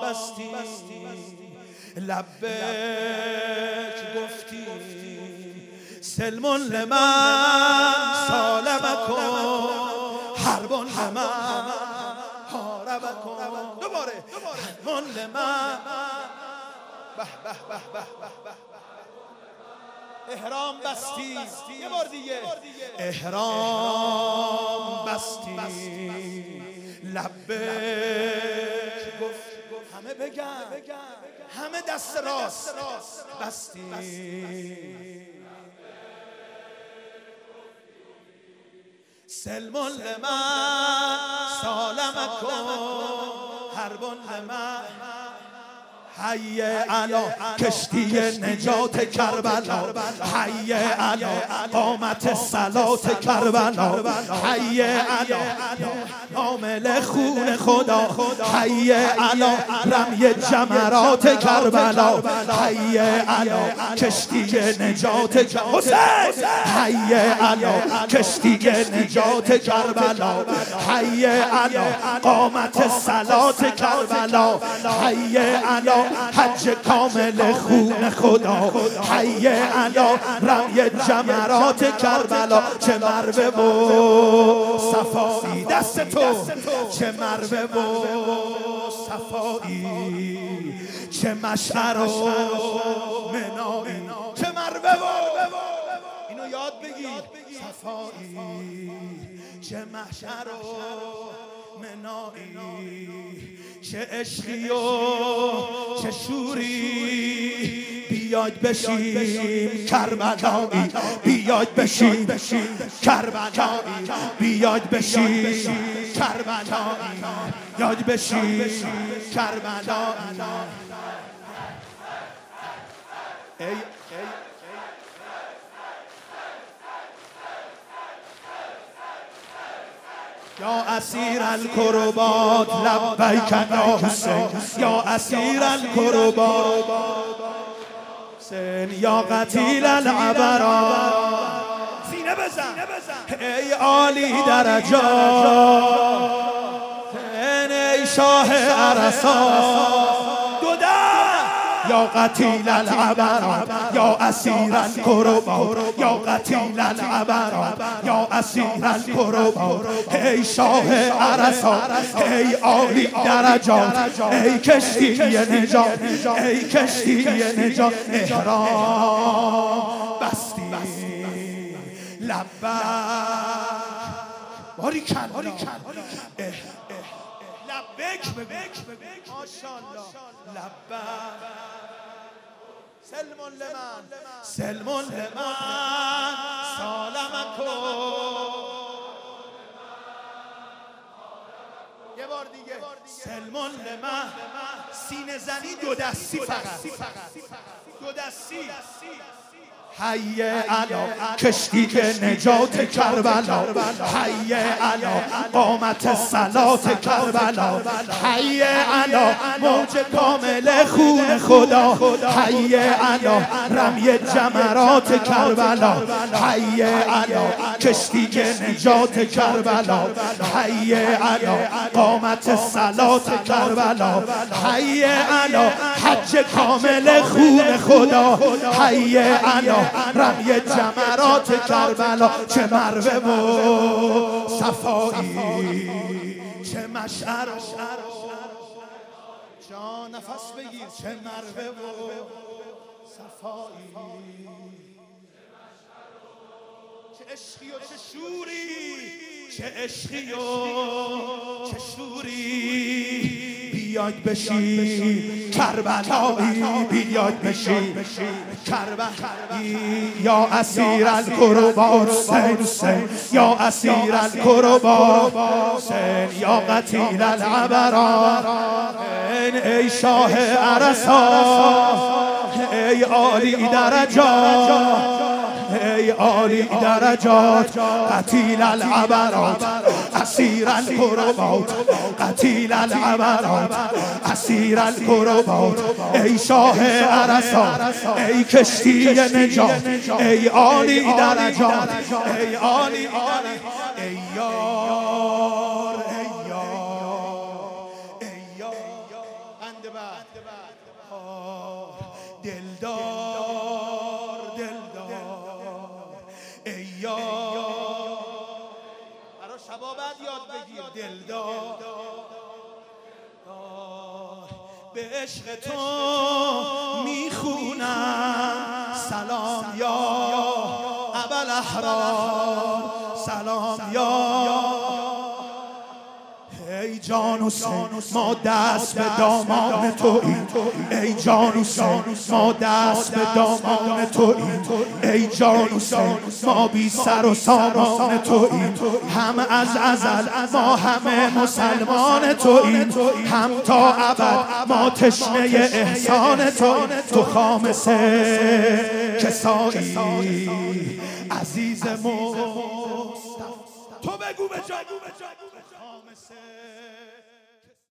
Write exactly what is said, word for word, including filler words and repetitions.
بستی لبک گفتی سلمون لمن سالمکم حربون لمن حاربکم دوباره سلمون لمن به به به به به احرام بستی یه بار دیگه احرام بستی لبک گفت همه بگن همه دست راست بستی سلمون لمن سالمکم حربون لمن حی علا کشتی نجات کربلا حی علا قامت صلات کربلا حی علا حامل خون خدا حی علا رمی جمرات کربلا حی علا کشتی نجات حسین حی علا کشتی نجات کربلا حی علا قامت صلات کربلا حی علا حج کامل خون خدا حی علا رمی جمرات کربلا چه مروه و صفایی دست تو چه مروه و صفایی چه مشعر و منایی چه مروه و اینو یاد بگید صفایی چه محشر و منایی چه عشقی و چه شوری بیاید بشیم کربلایی بیاید بشیم کربلایی بیاید بشیم کربلایی یاد بشیم کربلایی ای یا اسیر الکربات لبیک یا حسین یا اسیر الکربات حسین یا قتیل العبرات سینه بزن ای عالی درجات ای شاه عرصات یا قتیل العبرات یا اسیر الکربات یا قتیل العبرات یا اسیر الکربات ای شاه عرصات ای عالی درجات ای کشتی نجات ای کشتی نجات احرام بستی لبک باریکن لبک ماشاءالله لبک سلمون لمن سلمون لمن سالمکم یه بار دیگه سلمون لمن سینه زنی دو دستی فقط دو دستی حی علا کشتی نجات کربلا حی علا قامت صلات کربلا حی علا موج کامل خون خدا حی علا رمی جمرات کربلا حی علا کشتی نجات کربلا حی علا قامت صلات کربلا حی علا حج کامل خون خدا حی علا رمی جمرات کربلا چه مروه و صفایی چه مشعر جان نفس بگیر چه مروه و صفایی چه عشقی و چه شوری چه عشقی و چه شوری بیاید بشیم کربلایی بیاید بشیم کربلایی یا اسیر الکربات حسین یا اسیر الکربات حسین یا قتیل العبرات ای شاه عرصات ای عالی درجات ای عالی درجات قتیل العبرات اسیر الکربات قتیل العبرات اسیر الکربات ای شاه عرصات ای کشتی نجات ای عالی درجات ای عالی ای یار ای یار ای یار دلدار دلدار ای یار برای شبا بعد یاد بگیر دلدار به عشق تو میخونم سلام یا ابوالاحرار سلام یا ای جان حسین ما دست به دامان توییم ای جان حسین ما دست به دامان توییم ای جان حسین ما بی سر و سامان توییم هم از ازل ما همه مسلمان توییم هم تا ابد ما تشنه احسان توییم تو خامسه کسایی عزیز مصطفی تو بگو به جا خامسه